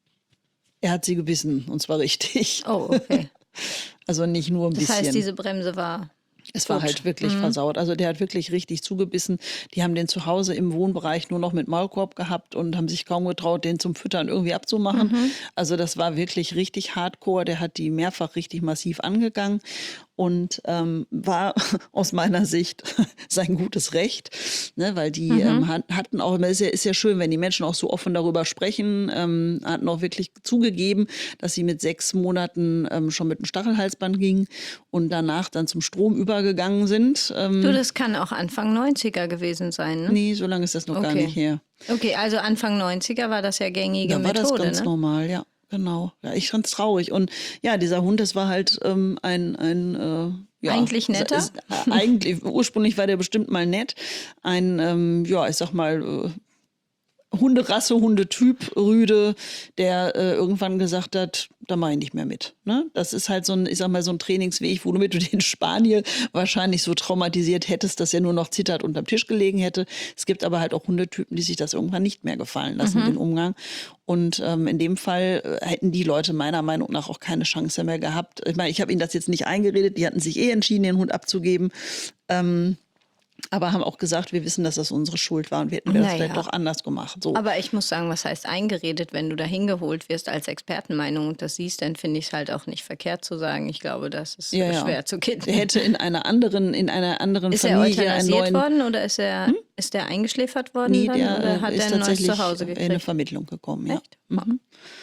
Er hat sie gebissen, und zwar richtig. Oh, okay. Also nicht nur ein das bisschen. Das heißt, diese Bremse war... Es war Gut. halt wirklich mhm. versaut. Also der hat wirklich richtig zugebissen. Die haben den zu Hause im Wohnbereich nur noch mit Maulkorb gehabt und haben sich kaum getraut, den zum Füttern irgendwie abzumachen. Mhm. Also das war wirklich richtig hardcore. Der hat die mehrfach richtig massiv angegangen und ähm, war aus meiner Sicht sein gutes Recht, ne, weil die mhm. ähm, hat, hatten auch immer, ist ja, ist ja schön, wenn die Menschen auch so offen darüber sprechen, ähm, hatten auch wirklich zugegeben, dass sie mit sechs Monaten ähm, schon mit einem Stachelhalsband gingen und danach dann zum Strom übergegangen sind. Ähm, du, das kann auch Anfang neunziger gewesen sein, ne? Nee, so lange ist das noch okay. gar nicht her. Okay, also Anfang neunziger war das ja gängige da Methode, Da war das ganz ne? normal, ja. Genau, ja, ich fand's traurig. Und ja, dieser Hund, das war halt ähm, ein, ein äh, ja, eigentlich netter? Ist, äh, eigentlich, ursprünglich war der bestimmt mal nett. Ein, ähm, ja, ich sag mal, äh, Hunderasse, Hundetyp, Rüde, der äh, irgendwann gesagt hat, da mache ich nicht mehr mit. Ne? Das ist halt so ein, ich sag mal, so ein Trainingsweg, womit du den Spaniel wahrscheinlich so traumatisiert hättest, dass er nur noch zittert unterm Tisch gelegen hätte. Es gibt aber halt auch Hundetypen, die sich das irgendwann nicht mehr gefallen lassen, mhm. den Umgang. Und ähm, in dem Fall äh, hätten die Leute meiner Meinung nach auch keine Chance mehr gehabt. Ich meine, ich habe ihnen das jetzt nicht eingeredet, die hatten sich eh entschieden, den Hund abzugeben. Ähm, Aber haben auch gesagt, wir wissen, dass das unsere Schuld war und wir hätten das naja. vielleicht doch anders gemacht. So. Aber ich muss sagen, was heißt eingeredet, wenn du da hingeholt wirst als Expertenmeinung und das siehst, dann finde ich es halt auch nicht verkehrt zu sagen. Ich glaube, das ist ja, schwer ja. zu kitten. Er hätte in einer anderen, in einer anderen ist Familie er euthanassiert einen neuen... worden oder ist er, hm? ist der eingeschläfert worden? Nee, dann, der oder hat ist er ein neues tatsächlich Zuhause gekriegt? in eine Vermittlung gekommen. Ja. Echt? Mhm.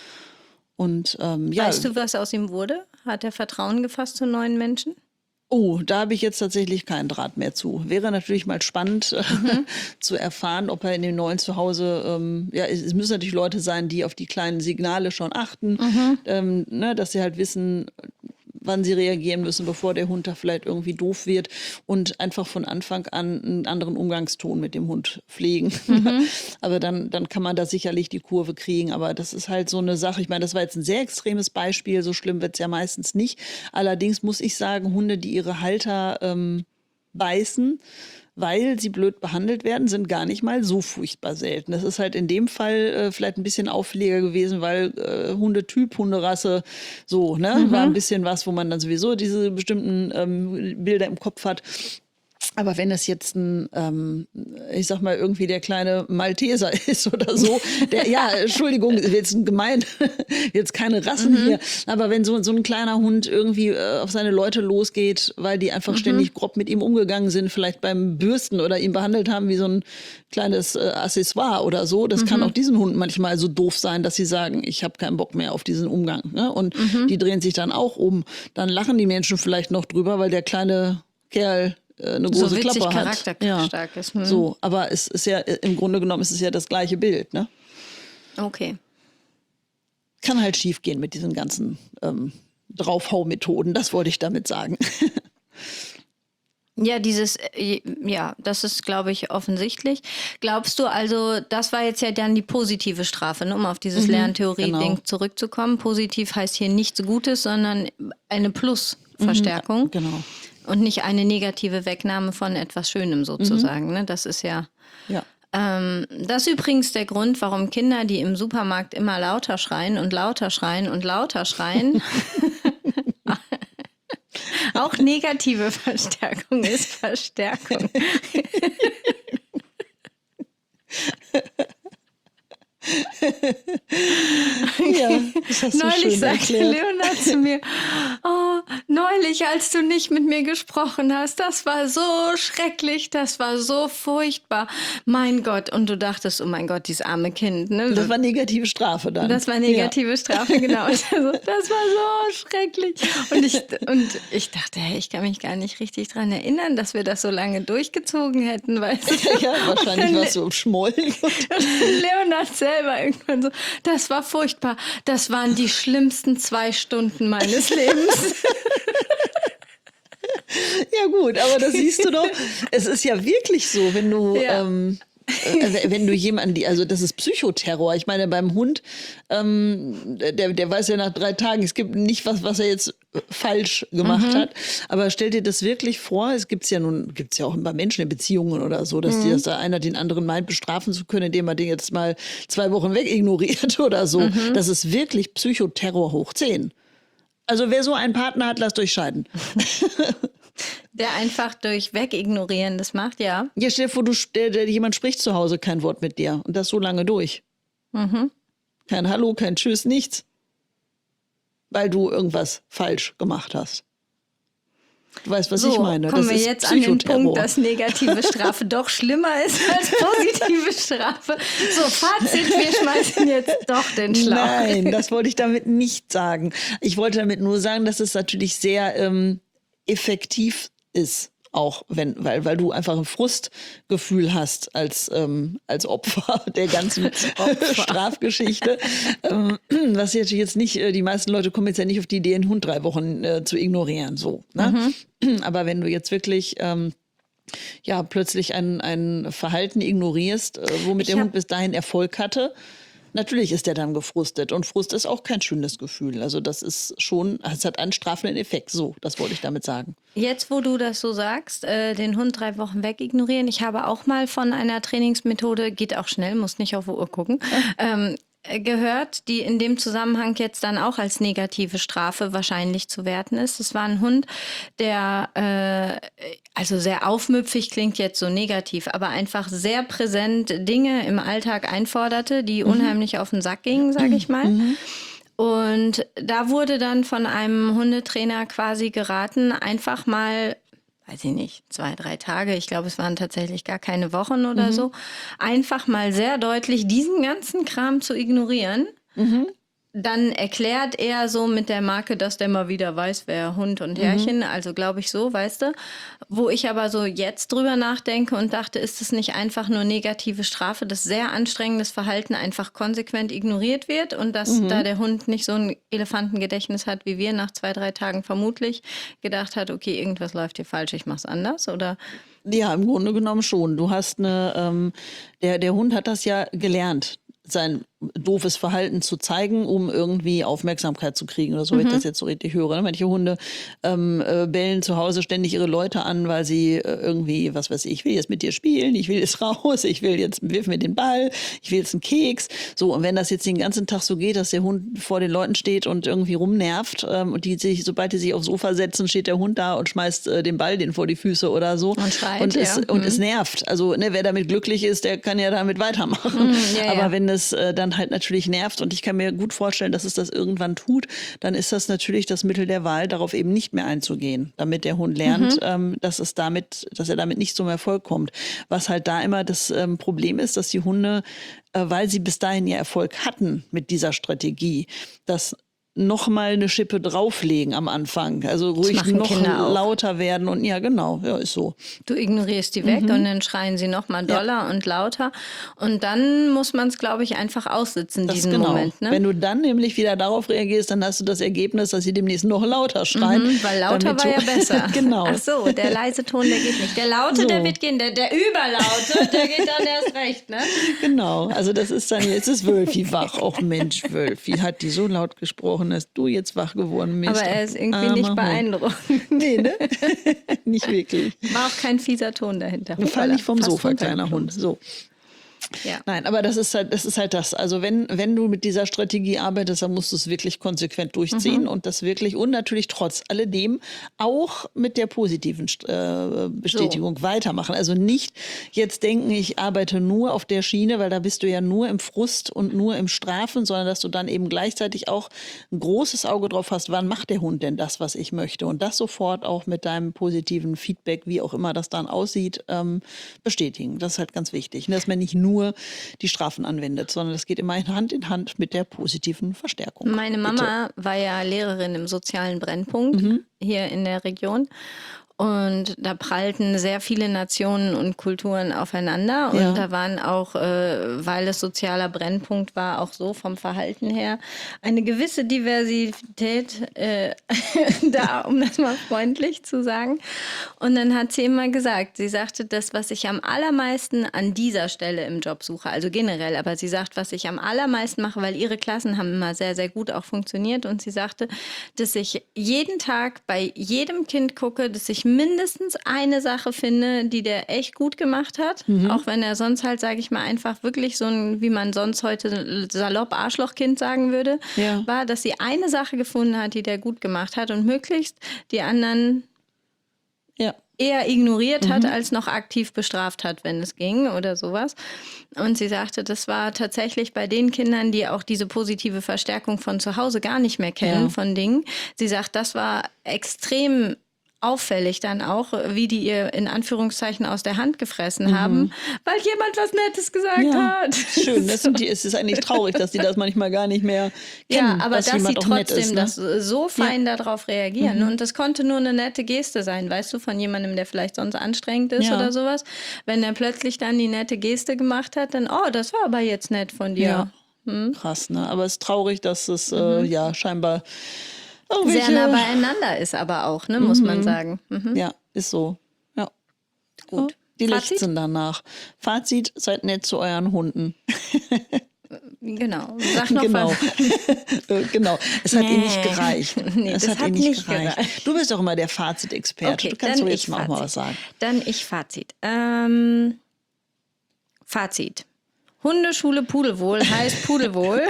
Und, ähm, ja. Weißt du, was aus ihm wurde? Hat er Vertrauen gefasst zu neuen Menschen? Oh, da habe ich jetzt tatsächlich keinen Draht mehr zu. Wäre natürlich mal spannend mhm. zu erfahren, ob er in dem neuen Zuhause, ähm, ja, es, es müssen natürlich Leute sein, die auf die kleinen Signale schon achten, mhm. ähm, ne, dass sie halt wissen, wann sie reagieren müssen, bevor der Hund da vielleicht irgendwie doof wird und einfach von Anfang an einen anderen Umgangston mit dem Hund pflegen. Mhm. Aber dann, dann kann man da sicherlich die Kurve kriegen. Aber das ist halt so eine Sache. Ich meine, das war jetzt ein sehr extremes Beispiel. So schlimm wird es ja meistens nicht. Allerdings muss ich sagen, Hunde, die ihre Halter ähm, beißen, weil sie blöd behandelt werden, sind gar nicht mal so furchtbar selten. Das ist halt in dem Fall äh, vielleicht ein bisschen auffälliger gewesen, weil äh, Hundetyp, Hunderasse, so, ne, mhm. war ein bisschen was, wo man dann sowieso diese bestimmten ähm, Bilder im Kopf hat. Aber wenn es jetzt ein, ähm, ich sag mal, irgendwie der kleine Malteser ist oder so, der, ja, Entschuldigung, jetzt gemein, jetzt keine Rassen mhm. hier, aber wenn so, so ein kleiner Hund irgendwie äh, auf seine Leute losgeht, weil die einfach mhm. ständig grob mit ihm umgegangen sind, vielleicht beim Bürsten oder ihn behandelt haben wie so ein kleines äh, Accessoire oder so, das mhm. kann auch diesen Hunden manchmal so doof sein, dass sie sagen, ich habe keinen Bock mehr auf diesen Umgang. Ne? Und mhm. die drehen sich dann auch um. Dann lachen die Menschen vielleicht noch drüber, weil der kleine Kerl eine große so witzig Klappe hat. Charakterstark ja. ist. Hm. So, aber es ist ja, im Grunde genommen ist es ja das gleiche Bild, ne? Okay. kann halt schief gehen mit diesen ganzen ähm, Draufhau-Methoden. Das wollte ich damit sagen. Ja, dieses, äh, ja, das ist, glaube ich, offensichtlich. Glaubst du also, das war jetzt ja dann die positive Strafe, ne, um auf dieses Mhm, Lerntheorie-Ding genau. zurückzukommen. Positiv heißt hier nichts Gutes, sondern eine Plus-Verstärkung. Mhm, genau. Und nicht eine negative Wegnahme von etwas Schönem sozusagen. Ne? Das ist ja. Ja. Ähm, das ist übrigens der Grund, warum Kinder, die im Supermarkt immer lauter schreien und lauter schreien und lauter schreien, auch negative Verstärkung ist Verstärkung. Ja, das hast du Neulich schön sagte erklärt. Leonard zu mir, oh, neulich, als du nicht mit mir gesprochen hast, das war so schrecklich, das war so furchtbar. Mein Gott, und du dachtest, oh mein Gott, dieses arme Kind. Ne? Das war negative Strafe dann. Das war negative Ja. Strafe, genau. Also, das war so schrecklich. Und ich, und ich dachte, hey, ich kann mich gar nicht richtig dran erinnern, dass wir das so lange durchgezogen hätten. Weißt du? Ja, wahrscheinlich Und warst du schmollen. Leonard selber irgendwann so, das war furchtbar. Das waren die schlimmsten zwei Stunden meines Lebens. Ja gut, aber das siehst du doch. Es ist ja wirklich so, wenn du... Ja. Ähm, äh, wenn du jemanden, die, also das ist Psychoterror. Ich meine, beim Hund, ähm, der, der weiß ja nach drei Tagen, es gibt nicht was, was er jetzt falsch gemacht Mhm. hat. Aber stell dir das wirklich vor, es gibt's ja nun, gibt's ja auch bei Menschen in Beziehungen oder so, dass, Mhm. die, dass da einer den anderen meint, bestrafen zu können, indem er den jetzt mal zwei Wochen wegignoriert oder so. Mhm. Das ist wirklich Psychoterror hoch zehn. Also wer so einen Partner hat, lasst euch scheiden. Der einfach durch Wegignorieren das macht, ja. Ja, stell dir vor, du, der, der, jemand spricht zu Hause kein Wort mit dir und das so lange durch. Mhm. Kein Hallo, kein Tschüss, nichts. Weil du irgendwas falsch gemacht hast. Du weißt, was So, ich meine. kommen Das wir ist jetzt an den Psychoterror. Punkt, dass negative Strafe doch schlimmer ist als positive Strafe. So, Fazit, wir schmeißen jetzt doch den Schlauch. Nein, das wollte ich damit nicht sagen. Ich wollte damit nur sagen, dass es natürlich sehr ähm, effektiv ist. Auch wenn, weil, weil du einfach ein Frustgefühl hast als, ähm, als Opfer der ganzen Opfer. Strafgeschichte. ähm, was jetzt jetzt nicht, äh, die meisten Leute kommen jetzt ja nicht auf die Idee, einen Hund drei Wochen äh, zu ignorieren. So, ne? Mhm. Aber wenn du jetzt wirklich ähm, ja, plötzlich ein, ein Verhalten ignorierst, äh, womit Ich der hab- Hund bis dahin Erfolg hatte, natürlich ist der dann gefrustet. Und Frust ist auch kein schönes Gefühl. Also das ist schon, es hat einen strafenden Effekt. So, das wollte ich damit sagen. Jetzt, wo du das so sagst, äh, den Hund drei Wochen wegignorieren. Ich habe auch mal von einer Trainingsmethode, geht auch schnell, muss nicht auf die Uhr gucken, ähm, äh, gehört, die in dem Zusammenhang jetzt dann auch als negative Strafe wahrscheinlich zu werten ist. Es war ein Hund, der äh, also sehr aufmüpfig klingt jetzt so negativ, aber einfach sehr präsent Dinge im Alltag einforderte, die unheimlich auf den Sack gingen, sage ich mal. Und da wurde dann von einem Hundetrainer quasi geraten, einfach mal, weiß ich nicht, zwei, drei Tage, ich glaube, es waren tatsächlich gar keine Wochen oder so, einfach mal sehr deutlich diesen ganzen Kram zu ignorieren. Dann erklärt er so mit der Marke, dass der mal wieder weiß, wer Hund und Herrchen, also glaube ich so, weißt du. Wo ich aber so jetzt drüber nachdenke und dachte, ist es nicht einfach nur negative Strafe, dass sehr anstrengendes Verhalten einfach konsequent ignoriert wird und dass da der Hund nicht so ein Elefantengedächtnis hat, wie wir nach zwei, drei Tagen vermutlich gedacht hat, okay, irgendwas läuft hier falsch, ich mach's anders, oder? Ja, im Grunde genommen schon. Du hast eine, ähm, der, der Hund hat das ja gelernt, sein doofes Verhalten zu zeigen, um irgendwie Aufmerksamkeit zu kriegen oder so, wenn ich das jetzt so richtig höre. Manche Hunde ähm, äh, bellen zu Hause ständig ihre Leute an, weil sie äh, irgendwie, was weiß ich, ich will jetzt mit dir spielen, ich will jetzt raus, ich will jetzt, wirf mir den Ball, ich will jetzt einen Keks. So, und wenn das jetzt den ganzen Tag so geht, dass der Hund vor den Leuten steht und irgendwie rumnervt ähm, und die sich, sobald die sich aufs Sofa setzen, steht der Hund da und schmeißt äh, den Ball denen vor die Füße oder so. Und schreit, und es, ja. und Mhm. es nervt. Also, ne, wer damit glücklich ist, der kann ja damit weitermachen. Mhm, ja, Aber ja. wenn es äh, dann halt natürlich nervt und ich kann mir gut vorstellen, dass es das irgendwann tut, dann ist das natürlich das Mittel der Wahl, darauf eben nicht mehr einzugehen, damit der Hund lernt, ähm, dass es damit, dass er damit nicht zum Erfolg kommt. Was halt da immer das ähm, Problem ist, dass die Hunde, äh, weil sie bis dahin ja Erfolg hatten mit dieser Strategie, das noch mal eine Schippe drauflegen am Anfang. Also ruhig machen noch Kinder auch. lauter werden und ja, genau, ja, ist so. Du ignorierst die weg Mhm. und dann schreien sie noch mal doller und lauter. Und dann muss man es, glaube ich, einfach aussitzen, Das diesen genau. Moment. Ne? Wenn du dann nämlich wieder darauf reagierst, dann hast du das Ergebnis, dass sie demnächst noch lauter schreien. Mhm, weil lauter damit war ja du- besser. Genau. Ach so, der leise Ton, der geht nicht. Der laute, So. der wird gehen. Der, der überlaute, der geht dann erst recht. Ne? Genau, also das ist dann, jetzt ist Wölfi wach. Och Mensch, Wölfi, hat die so laut gesprochen, dass du jetzt wach geworden bist. Aber er ist irgendwie Armer nicht Hund. beeindruckend. Nee, ne? Nicht wirklich. War auch kein fieser Ton dahinter. Fall nicht vom Fast Sofa, kleiner runtergeflogen. Hund. So. Ja. Nein, aber das ist halt, das ist halt das. Also wenn, wenn du mit dieser Strategie arbeitest, dann musst du es wirklich konsequent durchziehen Mhm. und das wirklich und natürlich trotz alledem auch mit der positiven äh, Bestätigung weitermachen. Also nicht jetzt denken, ich arbeite nur auf der Schiene, weil da bist du ja nur im Frust und nur im Strafen, sondern dass du dann eben gleichzeitig auch ein großes Auge drauf hast, wann macht der Hund denn das, was ich möchte? Und das sofort auch mit deinem positiven Feedback, wie auch immer das dann aussieht, ähm, bestätigen. Das ist halt ganz wichtig. Und dass man nicht nur die Strafen anwendet, sondern das geht immer Hand in Hand mit der positiven Verstärkung. Meine Mama war ja Lehrerin im sozialen Brennpunkt hier in der Region. Und da prallten sehr viele Nationen und Kulturen aufeinander. Und Ja. da waren auch, äh, weil es sozialer Brennpunkt war, auch so vom Verhalten her, eine gewisse Diversität äh, da, um das mal freundlich zu sagen. Und dann hat sie immer gesagt, sie sagte, das, was ich am allermeisten an dieser Stelle im Job suche, also generell, aber sie sagt, was ich am allermeisten mache, weil ihre Klassen haben immer sehr, sehr gut auch funktioniert. Und sie sagte, dass ich jeden Tag bei jedem Kind gucke, dass ich mindestens eine Sache finde, die der echt gut gemacht hat. Mhm. Auch wenn er sonst halt, sage ich mal, einfach wirklich so ein, wie man sonst heute salopp Arschlochkind sagen würde, Ja. war, dass sie eine Sache gefunden hat, die der gut gemacht hat und möglichst die anderen Ja. eher ignoriert hat, als noch aktiv bestraft hat, wenn es ging oder sowas. Und sie sagte, das war tatsächlich bei den Kindern, die auch diese positive Verstärkung von zu Hause gar nicht mehr kennen, Ja. von Dingen. Sie sagt, das war extrem auffällig dann auch, wie die ihr in Anführungszeichen aus der Hand gefressen haben, weil jemand was Nettes gesagt Ja. hat. Schön, das sind die, es ist eigentlich traurig, dass die das manchmal gar nicht mehr kennen, Ja, aber dass dass sie jemand auch nett trotzdem ist. Ne? das so fein darauf reagieren. Und das konnte nur eine nette Geste sein, weißt du, von jemandem, der vielleicht sonst anstrengend ist Ja. oder sowas. Wenn er plötzlich dann die nette Geste gemacht hat, dann, oh, das war aber jetzt nett von dir. Ja. Krass, ne? Aber es ist traurig, dass es äh, ja scheinbar Sehr irgendwelche- nah beieinander ist aber auch, ne, muss man sagen. Mhm. Ja, ist so. Ja. Gut. Ja, die Fazit? lechzen danach. Fazit, seid nett zu euren Hunden. Genau. Sag noch Genau. was. Äh, genau. Es hat Nee. ihr nicht gereicht. Nee, es das hat, hat ihr nicht nicht gereicht. gereicht. Du bist doch immer der Fazitexperte. Okay, du kannst dann doch jetzt ich mal auch mal Fazit. was sagen. Dann ich Fazit. Ähm, Fazit. Hundeschule Pudelwohl heißt Pudelwohl,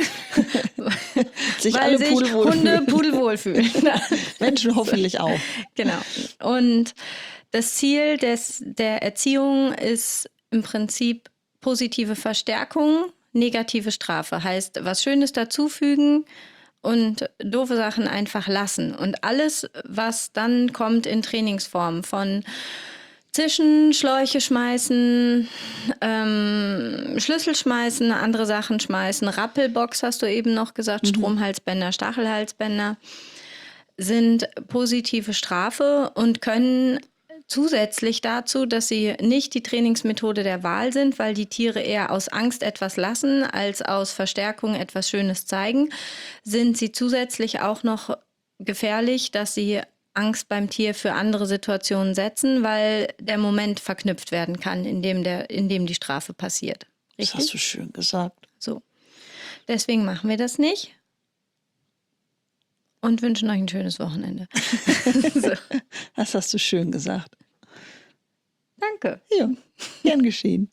Sich weil alle sich pudelwohl Hunde fühlen. pudelwohl fühlen. Menschen hoffentlich auch. Genau. Und das Ziel des, der Erziehung ist im Prinzip positive Verstärkung, negative Strafe. Heißt, was Schönes dazufügen und doofe Sachen einfach lassen. Und alles, was dann kommt in Trainingsform von Zischen, Schläuche schmeißen, ähm, Schlüssel schmeißen, andere Sachen schmeißen, Rappelbox hast du eben noch gesagt, Stromhalsbänder, Stachelhalsbänder, sind positive Strafe und können zusätzlich dazu, dass sie nicht die Trainingsmethode der Wahl sind, weil die Tiere eher aus Angst etwas lassen, als aus Verstärkung etwas Schönes zeigen, sind sie zusätzlich auch noch gefährlich, dass sie Angst beim Tier für andere Situationen setzen, weil der Moment verknüpft werden kann, in dem, der, in dem die Strafe passiert. Das Richtig? hast du schön gesagt. So. Deswegen machen wir das nicht. Und wünschen euch ein schönes Wochenende. So. Das hast du schön gesagt. Danke. Ja, gern geschehen.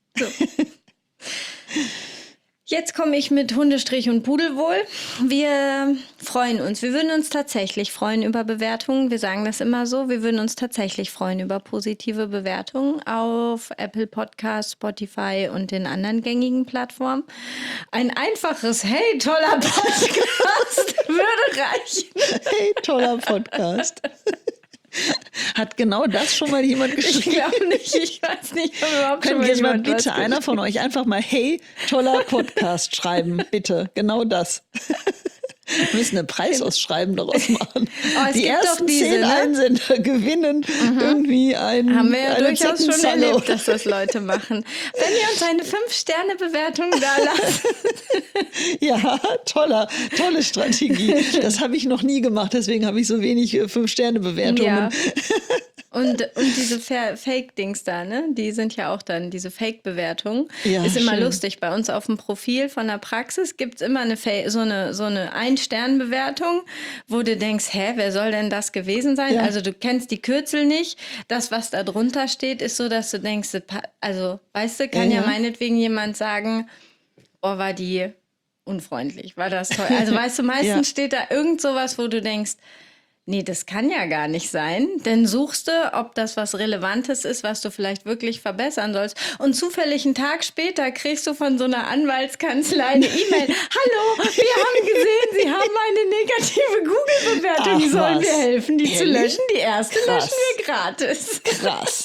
Jetzt komme ich mit Hundestrich und Pudelwohl. Wir freuen uns. Wir würden uns tatsächlich freuen über Bewertungen. Wir sagen das immer so. Wir würden uns tatsächlich freuen über positive Bewertungen auf Apple Podcasts, Spotify und den anderen gängigen Plattformen. Ein einfaches Hey, toller Podcast würde reichen. Hey, toller Podcast. Hat genau das schon mal jemand Ich geschrieben? glaube nicht. Ich weiß nicht, ob überhaupt schon Können mal jetzt mal jemand was bitte einer von euch einfach mal Hey, toller Podcast schreiben, bitte. Genau das. Wir müssen ein Preisausschreiben daraus machen. Oh, es die gibt ersten doch diese, zehn ne? Einsender gewinnen irgendwie ein, Haben wir ja eine durchaus schon Zeckenzalle. erlebt, dass das Leute machen. Wenn ihr uns eine fünf Sterne Bewertung da lasst. Ja, toller, tolle Strategie. Das habe ich noch nie gemacht, deswegen habe ich so wenig äh, Fünf-Sterne-Bewertungen. Ja. Und, und diese Fa- Fake-Dings da, ne? Die sind ja auch dann, diese Fake-Bewertung. Ja, ist immer schön. lustig. Bei uns auf dem Profil von der Praxis gibt es immer eine Fa- so eine, so eine Ein-Stern-Bewertung, wo du denkst, hä, wer soll denn das gewesen sein? Ja. Also du kennst die Kürzel nicht. Das, was da drunter steht, ist so, dass du denkst, das pa- also, weißt du, kann Ja, ja, ja. meinetwegen jemand sagen, oh, war die unfreundlich, war das toll. Also weißt du, meistens Ja. steht da irgend sowas, wo du denkst, nee, das kann ja gar nicht sein. Dann suchst du, ob das was Relevantes ist, was du vielleicht wirklich verbessern sollst. Und zufällig einen Tag später kriegst du von so einer Anwaltskanzlei eine E-Mail. Hallo, wir haben gesehen, Sie haben eine negative Google-Bewertung. Ach, Sollen was? wir helfen, die zu Ehrlich? löschen? Die erste Krass. löschen wir gratis. Krass.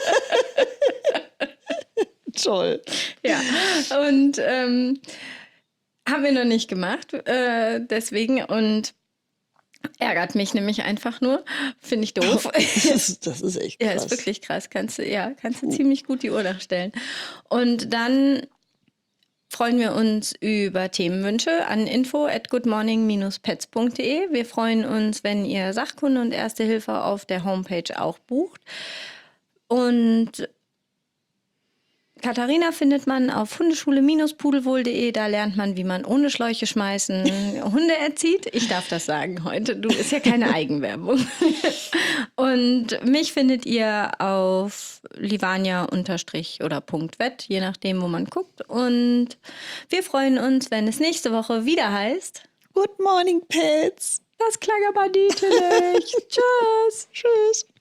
Toll. Ja, und ähm, haben wir noch nicht gemacht. Äh, deswegen und ärgert mich nämlich einfach nur. Finde ich doof. Das ist, das ist echt krass. Ja, ist wirklich krass. Kannst du, ja, kannst du ziemlich gut die Uhr nachstellen. Und dann freuen wir uns über Themenwünsche an info at goodmorning dash pets punkt de. Wir freuen uns, wenn ihr Sachkunde und Erste Hilfe auf der Homepage auch bucht. Und Katharina findet man auf hundeschule Bindestrich pudelwohl punkt de. Da lernt man, wie man ohne Schläuche schmeißen Hunde erzieht. Ich darf das sagen heute. Du, ist ja keine Eigenwerbung. Und mich findet ihr auf Livania unterstrich oder Punkt Wett, je nachdem, wo man guckt. Und wir freuen uns, wenn es nächste Woche wieder heißt: Good morning, Pets. Das klang aber niedlich. Tschüss. Tschüss.